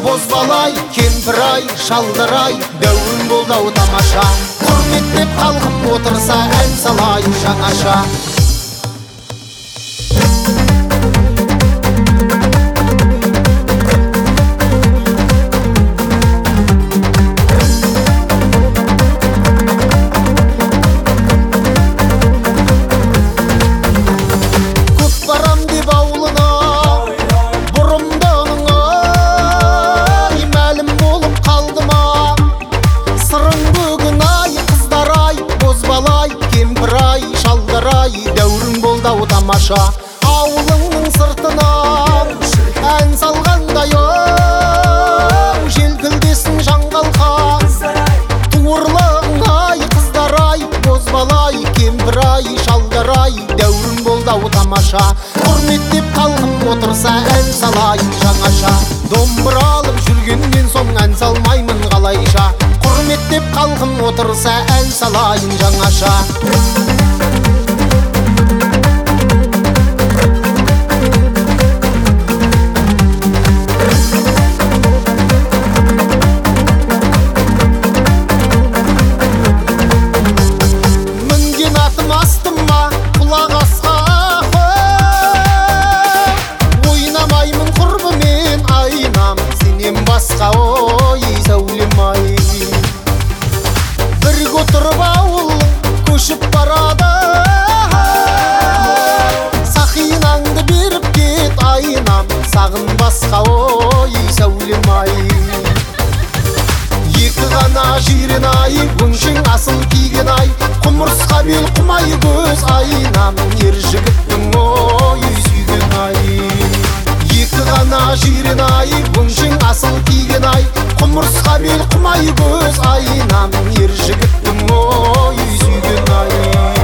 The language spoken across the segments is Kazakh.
Бозбалай, кемпір-ай, шалдар-ай, дәуірім болды-ау тамаша. Құрметтеп қалқып отырса, ән салайын жаңаша. Дәуірің болды-ау тамаша. Ауылыңның сыртынан ән салғандай желкілдесін жаңғалқа. Туырлығың-ай қыздар-ай, бозбалай, кемпір-ай, шалдар-ай, дәуірің болды-ау тамаша. Құрметтеп қалқып отырса, ән салайын жаңаша. Домбыра алып жүргеннен соң ән салмаймын қалайша. Құрметтеп қалқып отырса, ән салайын жаңаша. Басқа ой сәулем-ай, бірге отырып ауыл көшіп барады. Сақинаңды беріп кет айнам, сағын басқа ой сәулем-ай. Екі ғана жирен-ай, өңшең асыл киген-ай, құмырсқа бел құмай көз айнам, ер жігіттің ой сүйген-ай. Екі ғана жирен-ай, өңшең асыл киген-ай, құмырсқа бел құмай көз айнам, ер жігіттің ой сүйген-ай.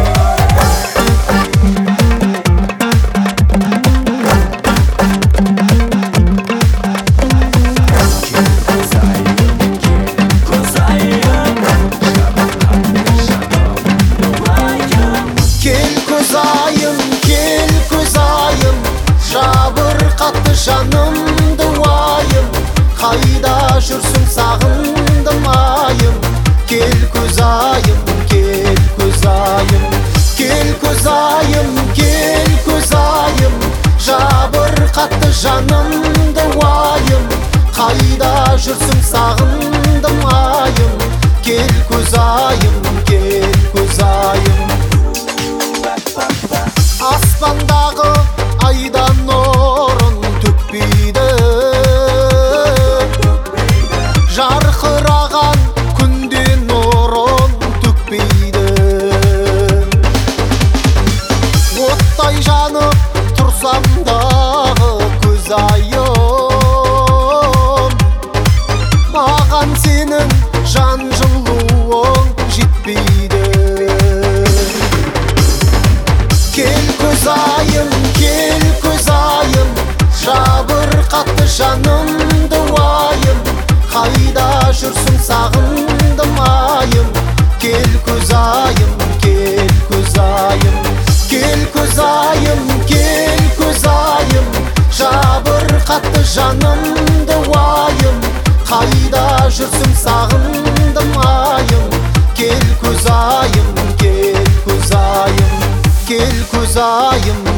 Қатты жанымды уайым, қайда жүрсің сағындым айым. Кел көзайым, кел көзайым, кел көзайым, кел көзайым. Жабыр қатты жанымды уайым, қайда жүрсің сағындым айым. Кел көзайым, кел көзайым. Аспандағы айдан нұрын төкпейді, жарқыраған күнде нұрын төкпейді. Оттай жанып тұрсам дағы көзайым, маған сенің жан жылуың жетпейді. Кел көзайым, кел көзайым, жабыр қатты жанымды уайым, қайда жүрсің сағындым айым. Кел көзайым, кел көзайым, кел көзайым, кел көзайым. Жабыр қатты жанымды уайым, қайда жүрсің сағындым айым. Кел көзайым, кел көзайым, кел көзайым.